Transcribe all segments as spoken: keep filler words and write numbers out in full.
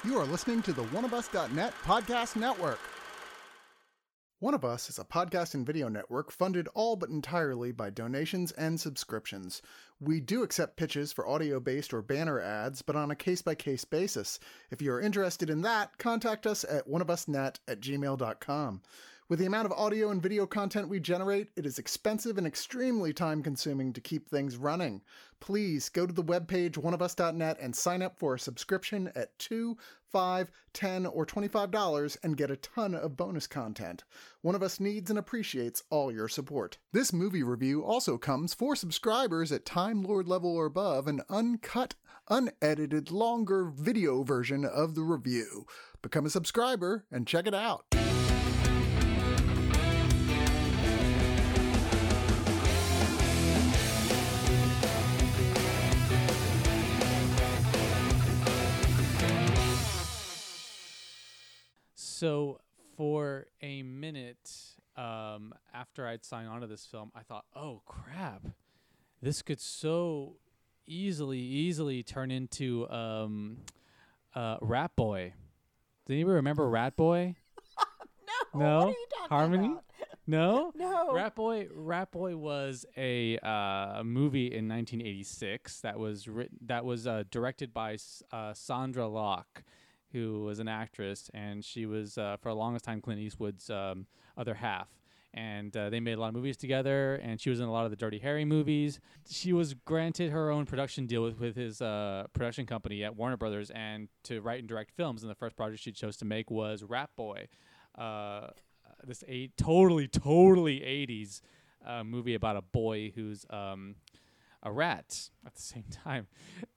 You are listening to the one of us dot net podcast network. One of Us is a podcast and video network funded all but entirely by donations and subscriptions. We do accept pitches for audio-based or banner ads, but on a case-by-case basis. If you are interested in that, contact us at one of us net at gmail dot com. With the amount of audio and video content we generate, it is expensive and extremely time-consuming to keep things running. Please go to the webpage one of us dot net and sign up for a subscription at two dollars, five dollars, ten dollars, or twenty-five dollars and get a ton of bonus content. One of Us needs and appreciates all your support. This movie review also comes for subscribers at Time Lord level or above, an uncut, unedited, longer video version of the review. Become a subscriber and check it out. So for a minute um, after I'd signed on to this film, I thought, oh, crap. This could so easily, easily turn into um, uh, Rat Boy. Does anybody remember Rat Boy? No, No? what are you talking Harmony? about? No? No. Rat Boy Rat Boy was a uh, movie in nineteen eighty-six that was written, that was uh, directed by uh, Sandra Locke, who was an actress, and she was, uh, for the longest time, Clint Eastwood's um, other half. And uh, they made a lot of movies together, and she was in a lot of the Dirty Harry movies. She was granted her own production deal with, with his uh, production company at Warner Brothers, and to write and direct films. And the first project she chose to make was Rat Boy, uh, this eight, totally, totally eighties uh, movie about a boy who's um, a rat at the same time.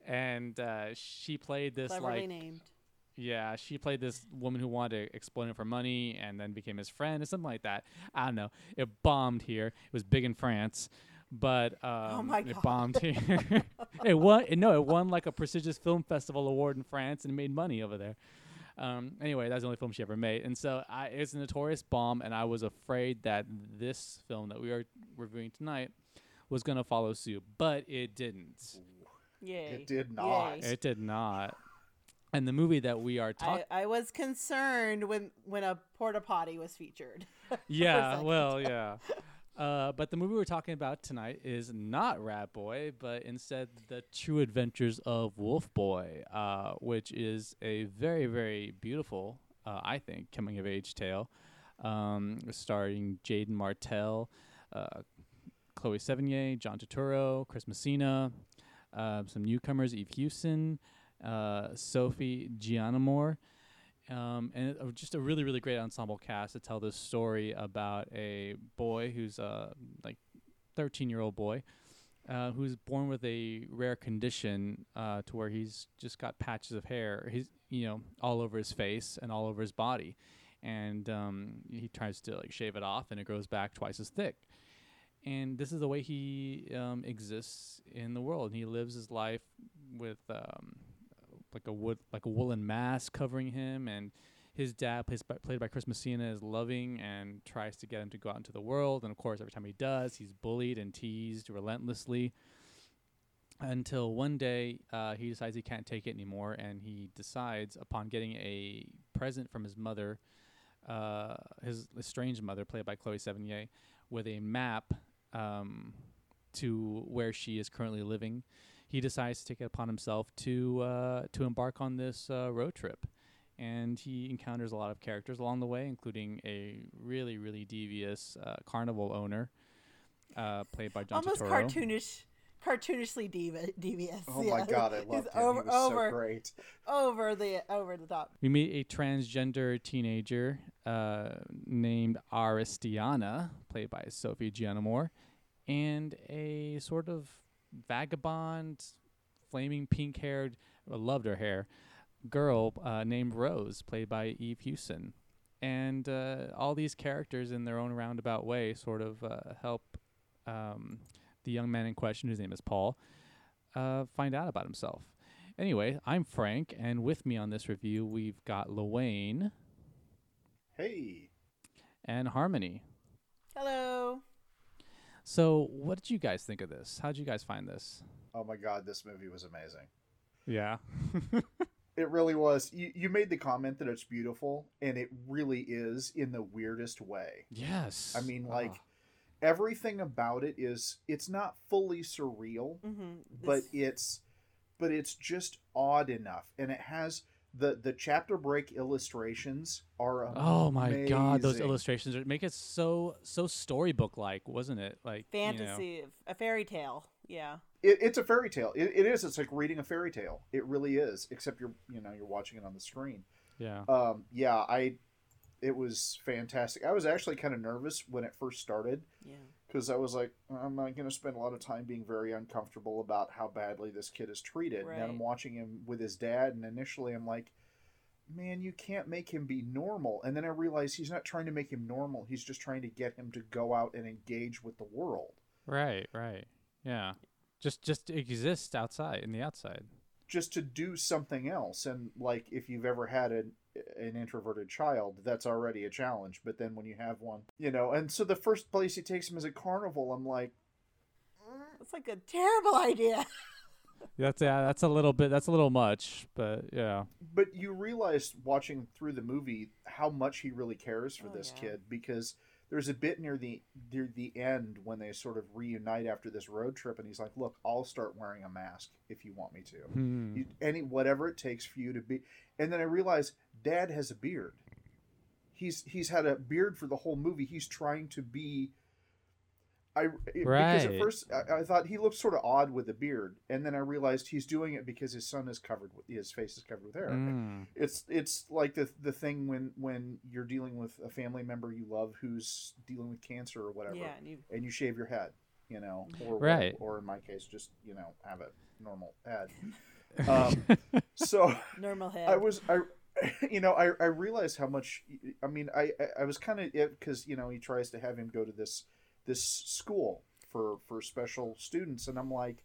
And uh, she played this Cleverly like... named. Yeah, she played this woman who wanted to exploit him for money and then became his friend or something like that. I don't know. It bombed here. It was big in France, but um, Oh my it God. bombed here. it won. No, it won like a prestigious film festival award in France and made money over there. Um, anyway, that's the only film she ever made, and so I, it's a notorious bomb. And I was afraid that this film that we are reviewing tonight was going to follow suit, but it didn't. Yay. It did not. Yay. It did not. And the movie that we are talking... I, I was concerned when, when a porta potty was featured. Yeah, well, yeah. Uh, but the movie we're talking about tonight is not Rat Boy, but instead The True Adventures of Wolf Boy, uh, which is a very, very beautiful, uh, I think, coming-of-age tale, um, starring Jaden Martell, uh, Chloe Sevigny, John Turturro, Chris Messina, uh, some newcomers, Eve Hewson, uh, Sophie Gianamore, um, and it, just a really, really great ensemble cast to tell this story about a boy who's a like thirteen-year-old boy uh, who's born with a rare condition uh, to where he's just got patches of hair, he's you know all over his face and all over his body, and um, he tries to like shave it off, and it grows back twice as thick. And this is the way he um, exists in the world. And he lives his life with um, like a wood, like a woolen mask covering him. And his dad, plays by, played by Chris Messina, is loving and tries to get him to go out into the world. And of course, every time he does, he's bullied and teased relentlessly. Until one day, uh, he decides he can't take it anymore, and he decides, upon getting a present from his mother, uh, his estranged mother, played by Chloe Sevigny, with a map um, to where she is currently living, he decides to take it upon himself to uh, to embark on this uh, road trip. And he encounters a lot of characters along the way, including a really, really devious uh, carnival owner, uh, played by John Almost Turturro. cartoonish, cartoonishly diva, devious. Oh yeah. my god, I loved He's him. Over, he was over, so great. over the over the top. We meet a transgender teenager uh, named Aristiana, played by Sophie Gianamore, and a sort of vagabond, flaming pink-haired, I loved her hair, girl uh, named Rose, played by Eve Hewson. And uh, all these characters, in their own roundabout way, sort of uh, help um, the young man in question, whose name is Paul, uh, find out about himself. Anyway, I'm Frank, and with me on this review, we've got Luane. Hey. And Harmony. Hello. So, what did you guys think of this? How did you guys find this? Oh my god, this movie was amazing. Yeah. It really was. You you made the comment that it's beautiful, and it really is in the weirdest way. Yes. I mean, like Ah. everything about it is it's not fully surreal, Mm-hmm. but it's but it's just odd enough, and it has the the chapter break illustrations are amazing. Oh my god, those illustrations are, make it so so storybook like, wasn't it? Like you know. fantasy, a fairy tale. Yeah. It, it's a fairy tale. It, it is. It's like reading a fairy tale. It really is. Except you're, you know, you're watching it on the screen. Yeah. Um, yeah, I. It was fantastic. I was actually kind of nervous when it first started Yeah. because I was like, I'm not going to spend a lot of time being very uncomfortable about how badly this kid is treated. And then I'm Right. watching him with his dad, and initially I'm like, man, you can't make him be normal. And then I realized he's not trying to make him normal. He's just trying to get him to go out and engage with the world. Right, right. Yeah. Just just to exist outside in the outside. Just to do something else. And like if you've ever had an an introverted child, that's already a challenge. But then when you have one, you know, and so the first place he takes him is a carnival. I'm like, It's like a terrible idea. That's yeah, that's a little bit that's a little much, but yeah. but you realize watching through the movie how much he really cares for Oh, this yeah. kid, because there's a bit near the near the end when they sort of reunite after this road trip, and he's like, look, I'll start wearing a mask if you want me to. Hmm. You, any whatever it takes for you to be. And then I realized Dad has a beard. He's he's had a beard for the whole movie. He's trying to be. I because at Right. first I, I thought he looked sort of odd with the beard, and then I realized he's doing it because his son is covered with his face is covered with hair. Mm. It's it's like the the thing when when you're dealing with a family member you love who's dealing with cancer or whatever, Yeah, and you and you shave your head, you know, or Right. or in my case, just you know have a normal head. Um, so normal head. I was I, you know, I I realized how much. I mean, I I, I was kind of it because you know he tries to have him go to this this school for for special students, and I'm like,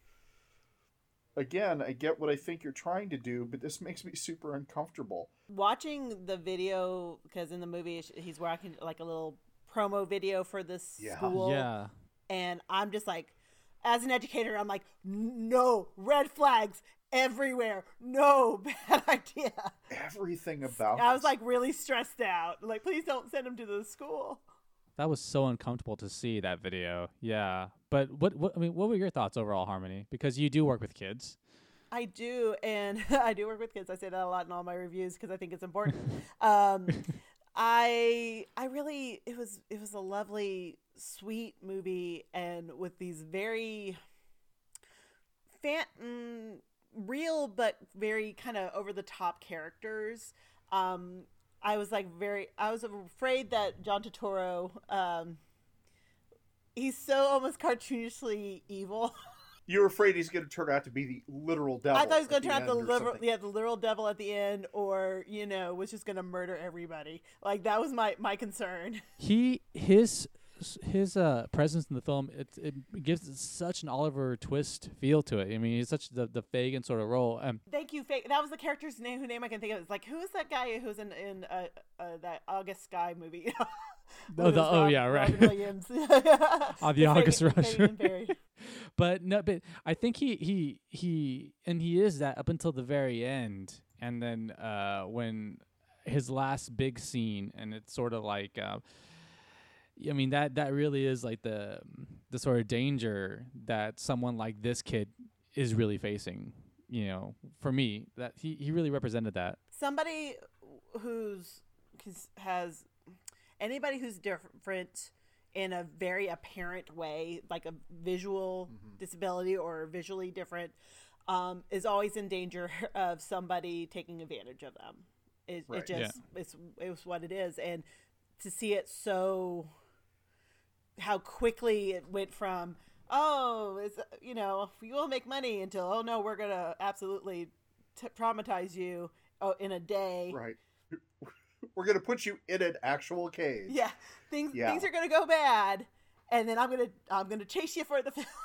again, I get what I think you're trying to do, but this makes me super uncomfortable. Watching the video, because in the movie sh- he's watching like a little promo video for this Yeah. school, Yeah. and I'm just like, as an educator, I'm like, no, red flags everywhere, no, bad idea. Everything about I was this- like really stressed out, like, please don't send him to the school. That was so uncomfortable to see that video. Yeah. But what what I mean, what were your thoughts overall, Harmony? Because you do work with kids. I do, and I do work with kids. I say that a lot in all my reviews because I think it's important. um, I I really it was it was a lovely, sweet movie, and with these very fan mm, real but very kind of over the top characters. Um, I was like very I was afraid that John Turturro, um, he's so almost cartoonishly evil. You're afraid he's going to turn out to be the literal devil. I thought he was at going to the turn out the end or literal, something. yeah, the literal devil at the end, or you know, was just going to murder everybody. Like that was my my concern. He his his uh presence in the film, it it gives it such an Oliver Twist feel to it. I mean, he's such the the Fagin sort of role. Um, Thank you, fake. That was the character's name. Whose name I can think of? It's like, who is that guy who's in in uh, uh, that August Sky movie? Oh, With the- his oh, Rob- yeah, right. Robin Williams. Oh, the August Fagin- Rush. Fagin Berry. but no, but I think he he he and he is that up until the very end, and then uh when his last big scene, and it's sort of like. Uh, I mean that that really is like the the sort of danger that someone like this kid is really facing. You know, for me, that he, he really represented that. Somebody who's who's- has anybody who's different in a very apparent way, like a visual Mhm. disability or visually different, um, is always in danger of somebody taking advantage of them. It, Right. it just it's it's what it is, and to see it so how quickly it went from oh it's you know you will make money until oh no we're gonna absolutely t- traumatize you oh in a day. Right. We're going to put you in an actual cage. Yeah, things Yeah. things are gonna go bad, and then I'm gonna I'm gonna chase you for the film.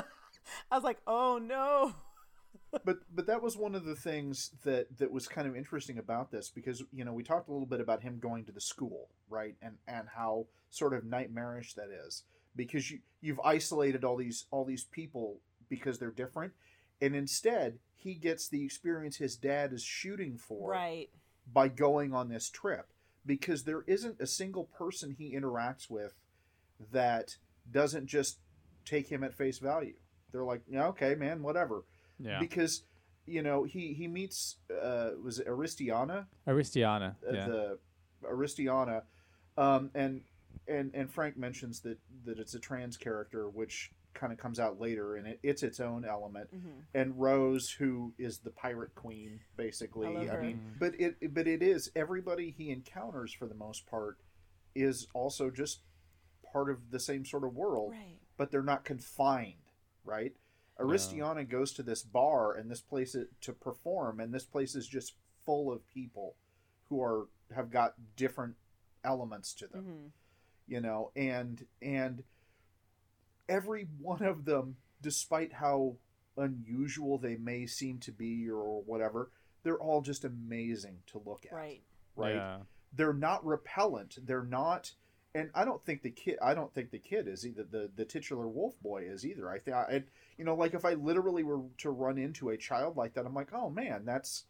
I was like, oh no. but but that was one of the things that that was kind of interesting about this, because you know we talked a little bit about him going to the school, right, and and how sort of nightmarish that is, because you you've isolated all these all these people because they're different, and instead he gets the experience his dad is shooting for Right. by going on this trip, because there isn't a single person he interacts with that doesn't just take him at face value. They're like, yeah, okay, man, whatever. Yeah. Because, you know, he he meets uh, was it Aristiana, Aristiana. uh, Yeah. the Aristiana, um, and and and Frank mentions that that it's a trans character, which kind of comes out later, and it, it's its own element. Mm-hmm. And Rose, who is the pirate queen, basically. I love I her. mean, but it but it is everybody he encounters for the most part is also just part of the same sort of world, Right. but they're not confined, right? Aristiana goes to this bar and this place it, to perform, and this place is just full of people who are have got different elements to them, Mm-hmm. you know, and and every one of them, despite how unusual they may seem to be or whatever, they're all just amazing to look at, Right. right? Yeah. They're not repellent. They're not, and I don't think the kid. I don't think the kid is either. The the titular wolf boy is either. I think I, you know, like if I literally were to run into a child like that, I'm like, oh man, that's.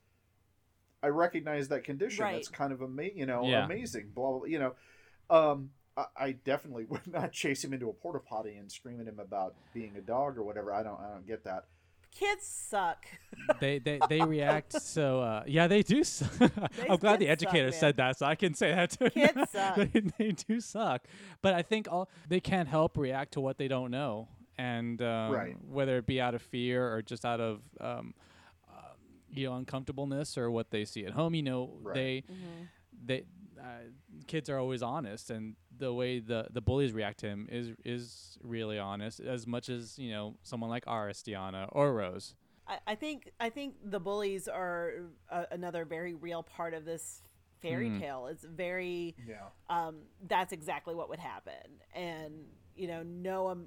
I recognize that condition. Right. That's kind of ama- you know, Yeah. amazing. Blah, blah, you know, um, I, I definitely would not chase him into a porta potty and scream at him about being a dog or whatever. I don't. I don't get that. Kids suck. they they they react so uh yeah they do su- I'm glad the kids suck, educator man. said that, so I can say that too. Kids suck. they, they do suck, but I think all they can't help react to what they don't know, and um, Right. whether it be out of fear or just out of um, uh, you know uncomfortableness or what they see at home. You know, Right. they Mm-hmm. they uh, kids are always honest, and the way the the bullies react to him is is really honest, as much as you know someone like Aristiana or Rose. I, I think I think the bullies are uh, another very real part of this fairy Mm. tale. It's very Yeah. um, that's exactly what would happen, and you know, no um,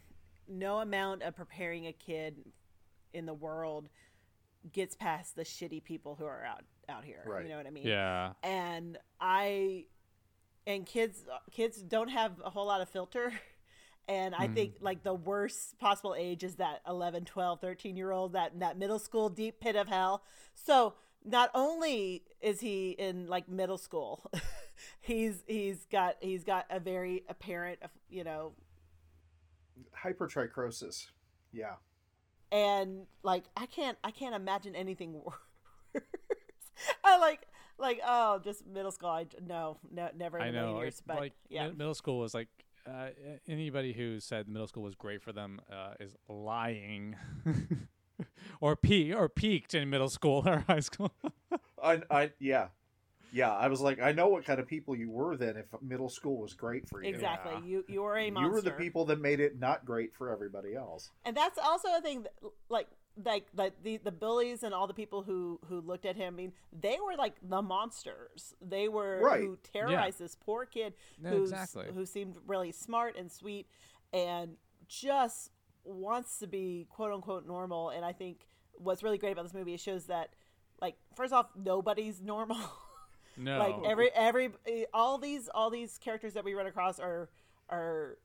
no amount of preparing a kid in the world gets past the shitty people who are out out here. Right. You know what I mean? Yeah. And I and kids kids don't have a whole lot of filter. And I think like the worst possible age is that eleven, twelve, thirteen year old, that that middle school deep pit of hell. So not only is he in like middle school, he's he's got he's got a very apparent, you know, Hypertrichrosis. Yeah. and like I can't I can't imagine anything worse. I like like oh just middle school. I no no never in I a know. million years. It's But like yeah, mi- middle school was like uh, anybody who said middle school was great for them uh, is lying, or pe or peaked in middle school or high school. I, I, yeah, yeah. I was like, I know what kind of people you were then. If middle school was great for you, exactly. Yeah. You you are a monster. you were the people that made it not great for everybody else. And that's also a thing that, like like like the the bullies and all the people who who looked at him, I mean, they were like the monsters. They were Right. who terrorized this poor kid Yeah, who's, exactly. who seemed really smart and sweet and just wants to be quote unquote normal. And I think what's really great about this movie, it shows that, like, first off, nobody's normal. No. Like every every all these all these characters that we run across are are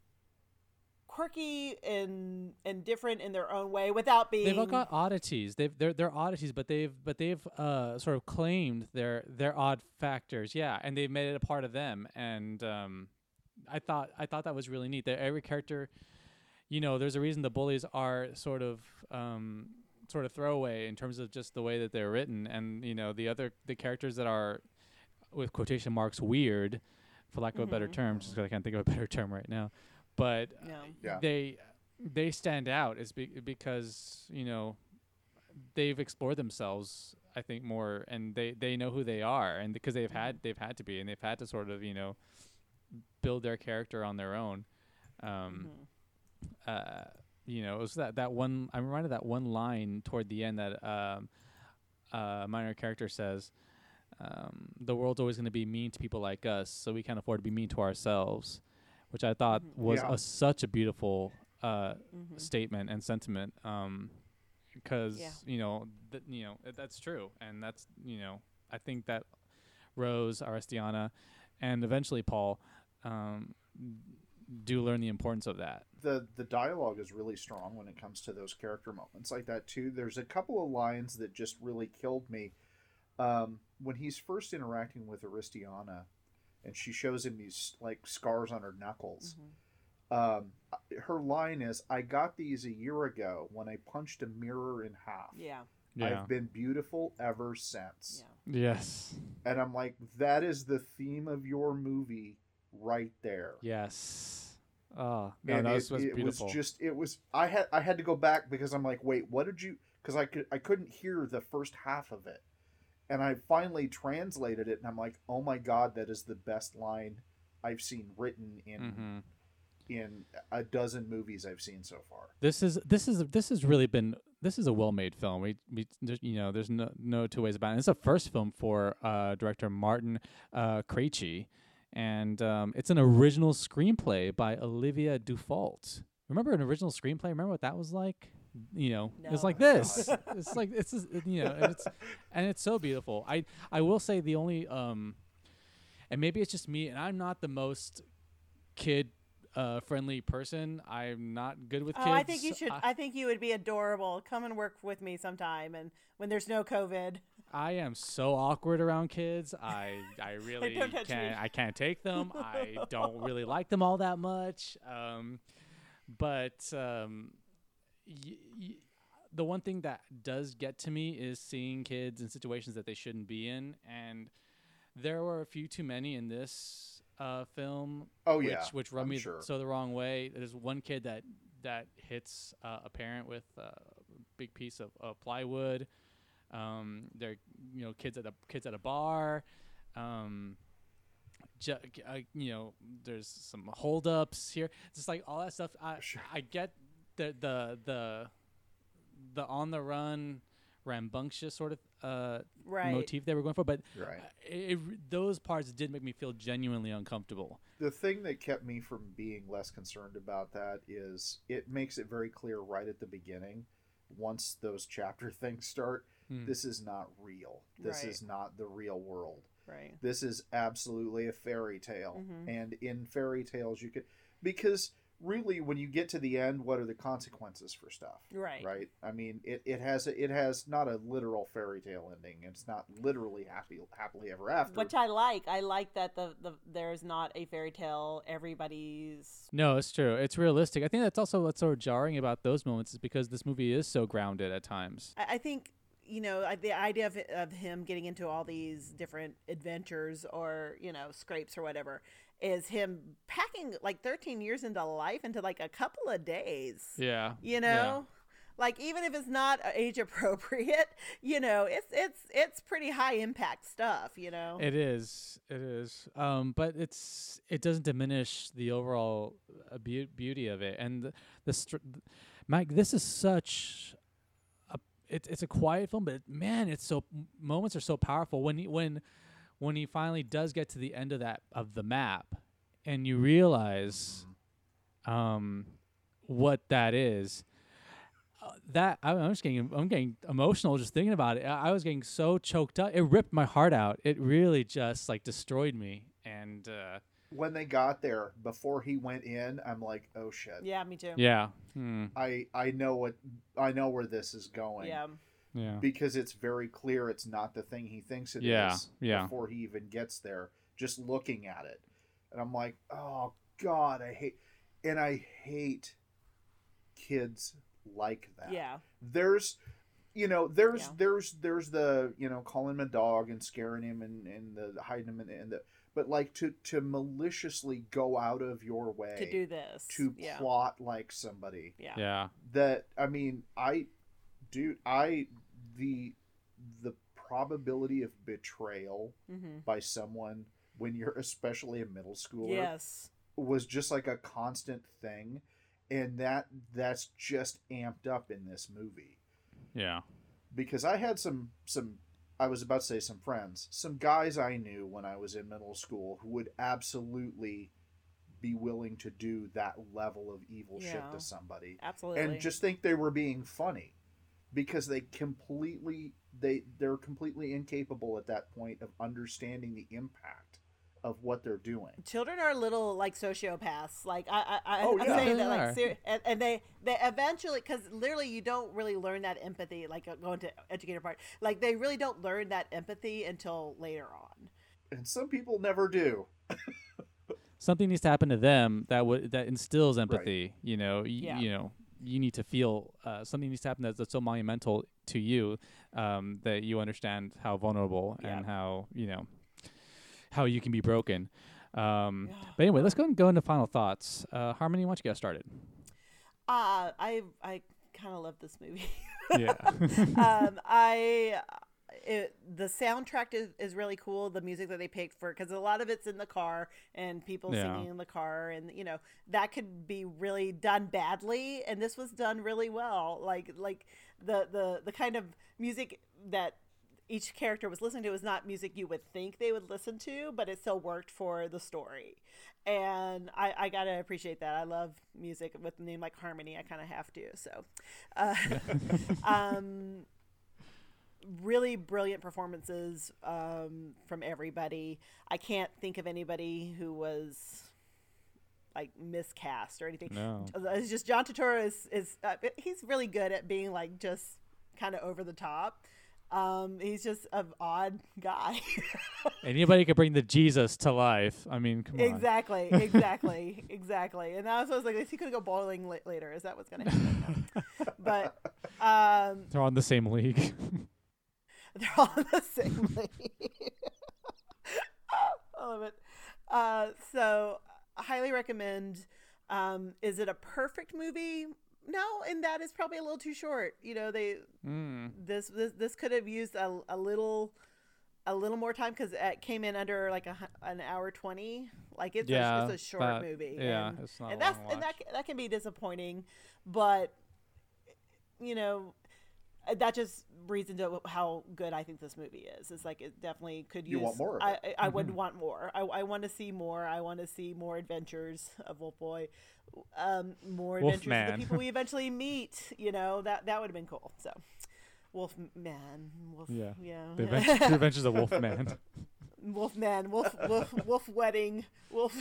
quirky and and different in their own way without being They've all got oddities. They've they're they're oddities, but they've but they've uh sort of claimed their their odd factors, yeah, and they've made it a part of them. And um, I thought I thought that was really neat. That every character, you know, there's a reason the bullies are sort of um sort of throwaway in terms of just the way that they're written, and you know the other the characters that are with quotation marks weird, for lack of a better Mhm. term, just 'cause I can't think of a better term right now, but No. Yeah. they they stand out is be- because you know they've explored themselves, I think, more, and they they know who they are, and because they've had they've had to be, and they've had to sort of you know build their character on their own. Um, Mhm. uh, you know, it was that that one. I'm reminded of that one line toward the end that um, uh, minor character says, um, "The world's always going to be mean to people like us, so we can't afford to be mean to ourselves," which I thought Mhm. was Yeah. a, such a beautiful uh, Mhm. statement and sentiment. Um, because Yeah. you know, th- you know, it, that's true, and that's you know, I think that Rose, Aristiana, and eventually Paul, um, do learn the importance of that. The the dialogue is really strong when it comes to those character moments like that too. There's a couple of lines that just really killed me. Um, when he's first interacting with Aristiana, and she shows him these like scars on her knuckles. Mm-hmm. Um, her line is, "I got these a year ago when I punched a mirror in half. Yeah. Yeah. I've been beautiful ever since." Yeah. Yes. And I'm like, that is the theme of your movie right there. Yes. Oh, no, And that it, was, was it beautiful. was just, it was, I had, I had to go back because I'm like, wait, what did you, because I could, I couldn't hear the first half of it. And I finally translated it and I'm like, oh my God, that is the best line I've seen written in, mm-hmm. in a dozen movies I've seen so far. This is this is this has really been this is a well-made film. We, we you know, there's no no two ways about it. It's the first film for uh, director Martin uh, Krejci, and um, it's an original screenplay by Olivia Dufault. Remember an original screenplay? Remember what that was like? You know, No. it's like this. It's like it's just, you know, and it's and it's so beautiful. I I will say the only um, and maybe it's just me, and I'm not the most kid. Uh, friendly person. I'm not good with Oh, kids. I think you should. I, I think you would be adorable. Come and work with me sometime, and when there's no COVID. I am so awkward around kids. I I really Don't touch can't. me. I can't take them. I don't really like them all that much. Um, but um, y- y- the one thing that does get to me is seeing kids in situations that they shouldn't be in, and there were a few too many in this uh, film. Oh which, yeah, which rubbed I'm me sure. so the wrong way. There's one kid that that hits uh, a parent with a big piece of uh, plywood. Um, they're you know kids at a kids at a bar. Um, ju- uh, you know, there's some holdups here. Just like all that stuff. I Sure. I get the the the the on the run, rambunctious sort of uh, Right. motif they were going for, but Right. uh, it, it, those parts did make me feel genuinely uncomfortable. The thing that kept me from being less concerned about that is it makes it very clear right at the beginning, once those chapter things start, Mm. this is not real. This Right. is not the real world. Right. This is absolutely a fairy tale. Mhm. And in fairy tales, you could, because really when you get to the end, what are the consequences for stuff? Right. Right. I mean, it, it has a, it has not a literal fairy tale ending. It's not literally happy happily ever after. Which I like. I like that the, the there's not a fairy tale. Everybody's No, it's true. It's realistic. I think that's also what's so jarring about those moments is because this movie is so grounded at times. I, I think you know I- the idea of, of him getting into all these different adventures or you know scrapes or whatever is him packing like thirteen years into life into like a couple of days. Yeah. You know, like even if it's not age appropriate, you know, it's it's it's pretty high impact stuff. You know, It is. It is. Um, but it's it doesn't diminish the overall uh, beau- beauty of it. And the, the str- Mike, this is such a it's it's a quiet film, but man, it's so moments are so powerful when he, when when he finally does get to the end of that of the map, and you realize um what that is. Uh, that I, I'm just getting I'm getting emotional just thinking about it. I, I was getting so choked up. It ripped my heart out. It really just like destroyed me. And uh, when they got there, before he went in, I'm like, oh shit. yeah, me too. yeah, hmm. I I know what I know where this is going. Yeah, yeah, Because it's very clear it's not the thing he thinks it is. Yeah, yeah. Before he even gets there, just looking at it, and I'm like, oh god, I hate, and I hate kids like that. yeah, There's, you know, there's Yeah. there's there's the you know calling him a dog and scaring him and and the hiding him in, in the but like to to maliciously go out of your way to do this. to yeah, plot like somebody yeah, yeah, that I mean I dude I the the probability of betrayal mm-hmm. by someone when you're especially a middle schooler yes, was just like a constant thing, and that that's just amped up in this movie. yeah, Because I had some some I was about to say some friends, some guys I knew when I was in middle school who would absolutely be willing to do that level of evil shit Yeah. to somebody absolutely, and just think they were being funny, because they completely they they're completely incapable at that point of understanding the impact of what they're doing. Children are little like sociopaths. Like I, I, I Oh, I'm yeah. saying They that are. like, ser- and, and they, they eventually, because literally you don't really learn that empathy. Like uh, going to educator part, like they really don't learn that empathy until later on. And some people never do. Something needs to happen to them that would that instills empathy. You know, y- Yeah. you know, you need to feel uh, something needs to happen that's, that's so monumental to you um, that you understand how vulnerable Yeah. and how you know how you can be broken. Um, Yeah. But anyway, let's go and go into final thoughts. Uh, Harmony, why don't you get started? Uh, I, I kind of love this movie. Yeah. um, I it, the soundtrack is, is really cool. The music that they picked for, because a lot of it's in the car and people Yeah. singing in the car, and you know that could be really done badly, and this was done really well. Like like the the the kind of music that each character was listening to was not music you would think they would listen to, but it still worked for the story. And I, I gotta appreciate that. I love music with a name like Harmony. I kind of have to. So, uh, um, really brilliant performances um, from everybody. I can't think of anybody who was like miscast or anything. No. It's just John Turturro is is uh, he's really good at being like just kind of over the top. Um, he's just an odd guy. Anybody could bring the Jesus to life. I mean, come on. Exactly, exactly, exactly. And that's what I was like, is he going to go bowling la- later? Is that what's going to happen? But um, They're on the same league. they're all in the same league. I love it. Uh, so, I highly recommend. Um, is it a perfect movie? No, and that is probably a little too short. You know, they Mm. this this this could have used a, a little a little more time because it came in under like a, hu- an hour twenty. Like it's Yeah, a, it's a short that- movie. yeah, and, it's not a and that's long and that watch. that can be disappointing, but you know that just reads into how good I think this movie is. It's like it definitely could use. You want more of I it. I, I would want more. I, I want to see more. I want to see more adventures of Wolf Boy, um, more adventures of Wolfman. the people we eventually meet. You know that that would have been cool. So, Wolf Man, Wolf, Yeah. yeah, The Adventures, the Adventures of Wolfman. Wolf Man, Wolf Wolf Wolf Wedding, Wolf.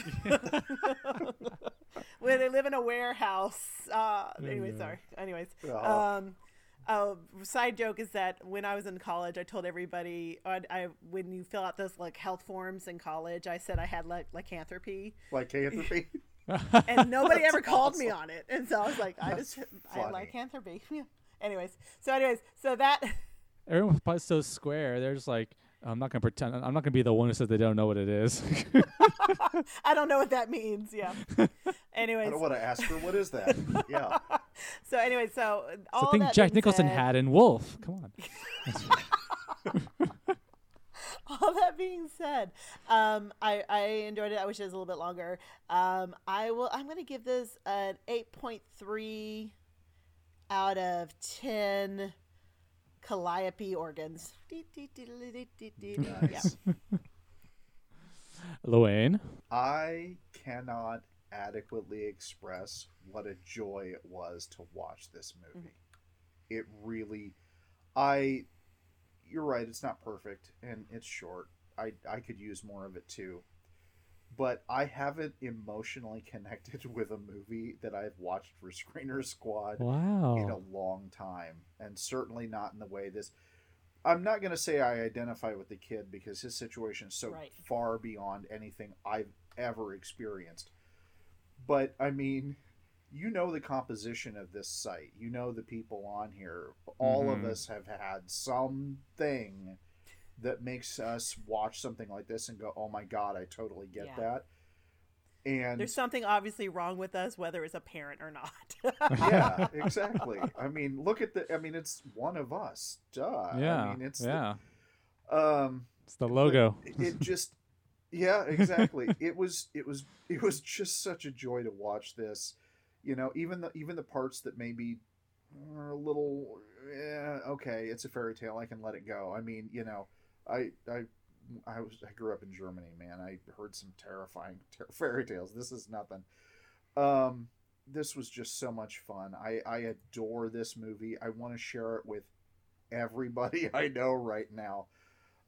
Where they live in a warehouse. Uh, anyways, Yeah. sorry. Anyways, Uh-huh. um, a side joke is that when I was in college, I told everybody I, I when you fill out those like health forms in college, I said I had like lycanthropy, Lycanthropy. and nobody ever That's called me awesome. on it, and so I was like, I That's just I had funny. lycanthropy. Yeah. Anyways, so anyways, so that Everyone's probably so square. They're just like, I'm not gonna pretend. I'm not gonna be the one who says they don't know what it is. I don't know what that means. Yeah. Anyways, I don't want to ask her, what is that? Yeah. so anyway, so all It's the thing that Jack being Nicholson said- had in Wolf. Come on. all that being said, um, I, I enjoyed it. I wish it was a little bit longer. Um, I will. I'm going to give this an eight point three out of ten calliope organs. Yeah. Nice. Luane. I cannot adequately express what a joy it was to watch this movie. It really, I, you're right, it's not perfect and it's short. I, I could use more of it too. But I haven't emotionally connected with a movie that I've watched for Screener Squad Wow. in a long time. And certainly not in the way this. I'm not going to say I identify with the kid because his situation is so Right. far beyond anything I've ever experienced. But, I mean, you know the composition of this site. You know the people on here. All Mhm. of us have had something that makes us watch something like this and go, oh my God, I totally get Yeah. that. And There's something obviously wrong with us, whether it's a parent or not. yeah, exactly. I mean, look at the. I mean, it's one of us. Duh. Yeah. I mean, it's yeah. The, um, It's the logo. it, it just. Yeah, exactly. it was. It was. It was just such a joy to watch this. You know, even the even the parts that maybe are a little. Yeah, okay, it's a fairy tale. I can let it go. I mean, you know, I I. I was I grew up in Germany, man. I heard some terrifying ter- fairy tales. This is nothing. Um, this was just so much fun. I I adore this movie. I want to share it with everybody I know right now.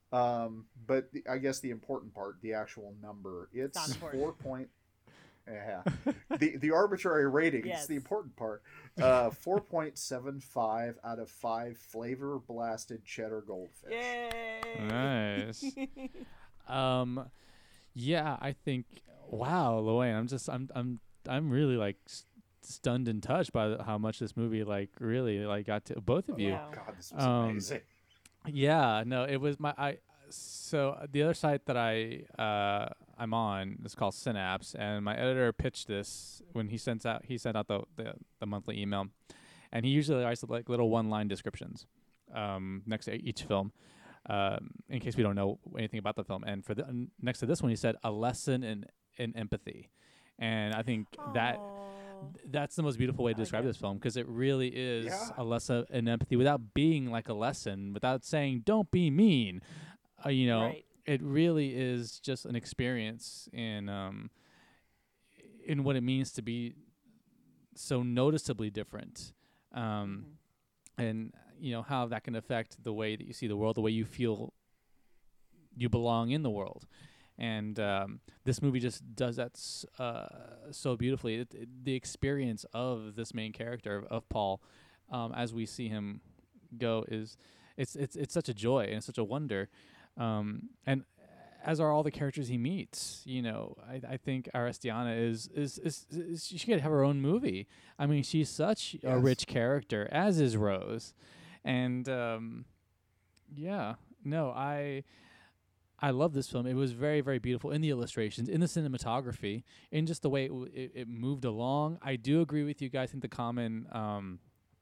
Um, but the, I guess the important part, the actual number, It's not it's important. four point. Yeah, the the arbitrary rating Yes. is the important part. Uh, four point seven five out of five flavor blasted cheddar goldfish. Yay! Nice. Um, yeah, I think. Wow, Luann, I'm just, I'm, I'm, I'm really like s- stunned and touched by the- how much this movie like really like got to both of you. Yeah. God, this was Um, amazing. Yeah, no, it was my I. So the other site that I uh, I'm on is called Synapse, and my editor pitched this when he sends out he sent out the the, the monthly email, and he usually writes like little one line descriptions um, next to each film, um, in case we don't know anything about the film. And for the n- next to this one, he said a lesson in in empathy, and I think that Aw. that's the most beautiful way to I like describe it. this film, because it really is Yeah. a lesson in empathy without being like a lesson, without saying don't be mean. Uh, you know, Right. it really is just an experience in um in what it means to be so noticeably different, um, Mhm. and you know how that can affect the way that you see the world, the way you feel you belong in the world. And um, this movie just does that s- uh, so beautifully. It, it- the experience of this main character of, of Paul, um, as we see him go, is it's it's it's such a joy and it's such a wonder, um, and as are all the characters he meets. You know, I, I think Aristiana is is, is is she could have her own movie. I mean, she's such a Yes. rich character, as is Rose, and um, yeah, no, I. I love this film. It was very, very beautiful in the illustrations, in the cinematography, in just the way it, w- it, it moved along. I do agree with you guys. I think the common um,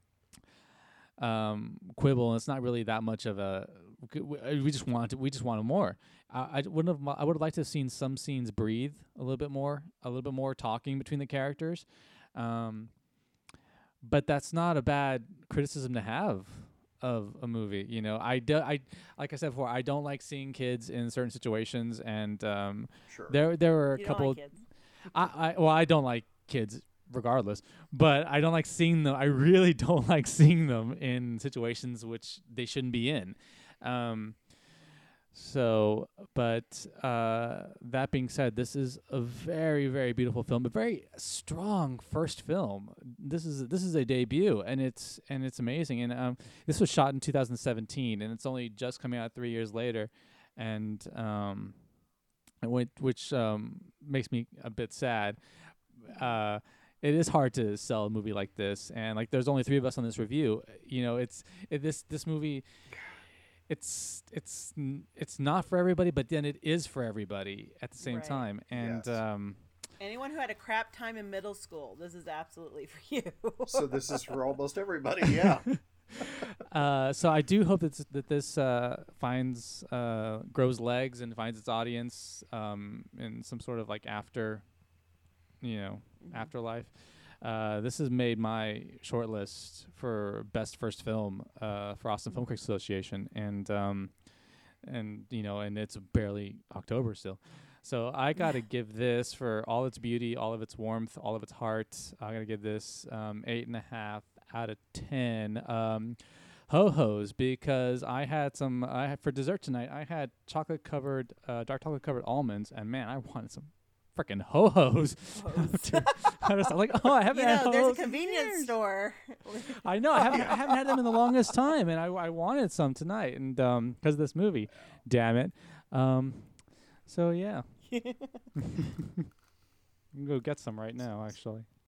um, quibble, and it's not really that much of a. We we just wanted, we just wanted more. I, I wouldn't have. mi- I would have liked to have seen some scenes breathe a little bit more, a little bit more talking between the characters. Um, but that's not a bad criticism to have of a movie. You know, I do, I like I said before, I don't like seeing kids in certain situations, and um, Sure. there there were a You don't couple. like kids. I, I well, I don't like kids regardless, but I don't like seeing them. I really don't like seeing them in situations which they shouldn't be in. Um, so, but uh, that being said, this is a very, very beautiful film, a very strong first film. This is this is a debut, and it's and it's amazing. And um, this was shot in two thousand seventeen, and it's only just coming out three years later, and um, and which, which um makes me a bit sad. Uh, it is hard to sell a movie like this, and like there's only three of us on this review. You know, it's it, this this movie. It's it's n- it's not for everybody, but then it is for everybody at the same Right. time. And Yes. um, Anyone who had a crap time in middle school, this is absolutely for you. So this is for almost everybody. Yeah. uh, so I do hope that that this uh, finds uh, grows legs and finds its audience um, in some sort of like after, you know, Mhm. afterlife. Uh, this has made my short list for best first film uh, for Austin Film Critics Association, and um, and you know, and it's barely October still. So I got to give this, for all its beauty, all of its warmth, all of its heart, I got to give this um, eight and a half out of ten. Um, ho-hos, because I had some, I had, for dessert tonight, I had chocolate covered, uh, dark chocolate covered almonds, and man, I wanted some freaking ho-hos. Ho-hos. I was like, oh, I haven't You had know, there's a ho-hos in convenience years. store. I know. I haven't, I haven't had them in the longest time, and I, I wanted some tonight, and um, because of this movie, damn it. Um, so yeah, you can go get some right now, actually.